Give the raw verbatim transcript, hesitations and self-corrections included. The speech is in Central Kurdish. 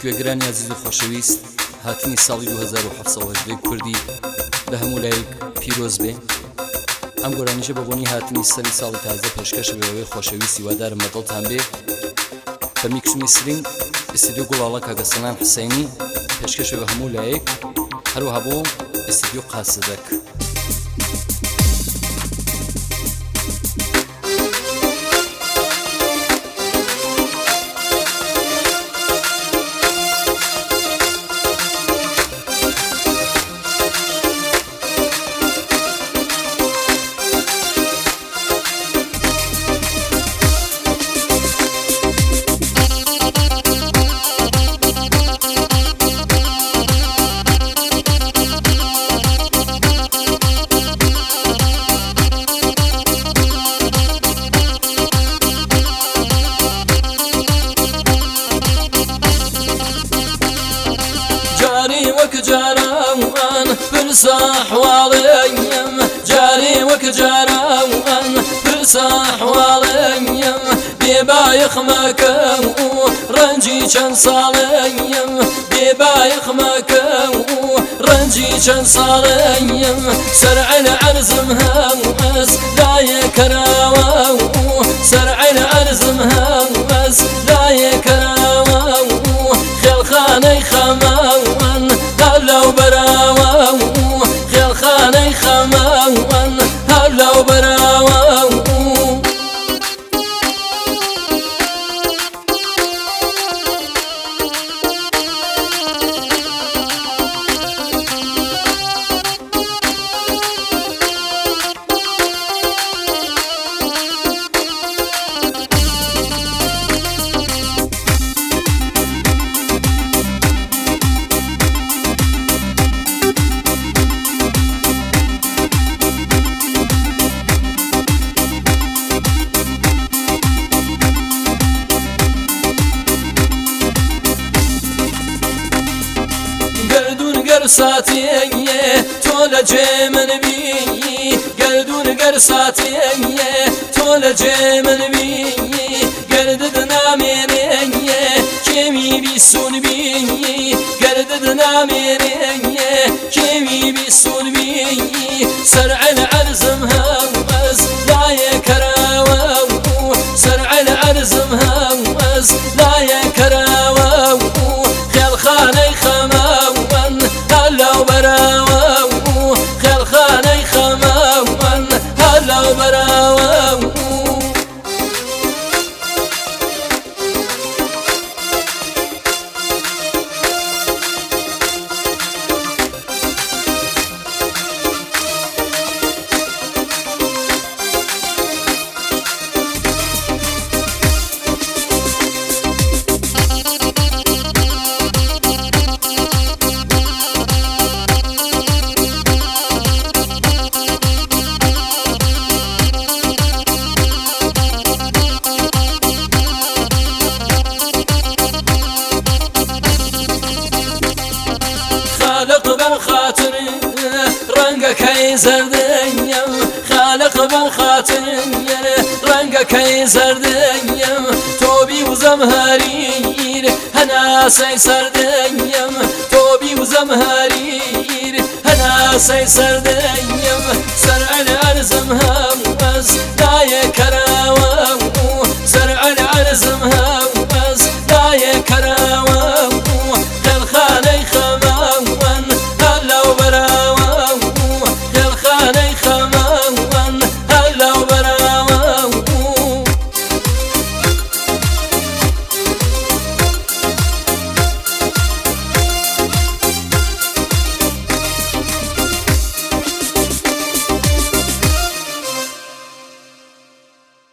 گوێگرانی عزیز و خۆشەویست، هاتنی ساڵی دو هەزار و هەفت سەد و هەژدە کوردی لە هەموو لایەک پیرۆز بێ. ئەم گۆرانیشە بە بۆنی هاتنی سەری ساڵی تازە پێشکەش بەوەی خۆشەویستی وادارم بەدڵتان بێ. بە میکس و میسرین ئستیدیۆ گوڵاڵە کاگە سەنان حسەینی پێشکەش بە هەموو لایەک، هەروەها بۆ ئستیدیۆ قاسدەک. وەک جاران پرسا حواڵێم، جارێ وەک جاران پرسا حواڵێم، بێبایەخ مەکەم و ڕەنجی چەند ساڵێم، بێبایەخ مەکەم و ڕەنجی چەند ساڵێم. سەرعەل عەرزم هەوەس لایە کەراوە و سەرعەل عەرزم هەوەس لایە کەراوە و خێڵخانەی خەماوەن هەر لەو بەراوە و خێڵخانەی خەماوەن هەر لەو بەراوە و ساتیه تۆ لە جێ من بینی، گەردون گەر ساتیه تۆ لە جێ من بینی، گەردت نامێنێ کێوی بیسون بینی، گەردت نامێنێ کێوی بیسون بینی. سەرعەل عەرزم هەوەس لایە کەراوە و سەرعەل عەرزم هەوەس لایە کەراوە و خێڵخانەی خەماوەن هەر لەو بەراوە و خێڵخانەی خەماوەن هەر لەو بەراوە و ڕەنگەکەی زەردەنیم، خالق بەم خاتر ڕەنگەکەی زەردەنیم، تۆبی و زەمهەریر هەناسەی سەردەنیم، تۆبی و زەمهەریر هەناسەی سەردەنیم. سەرعەل عەرزم هەوەس لایە کەراوە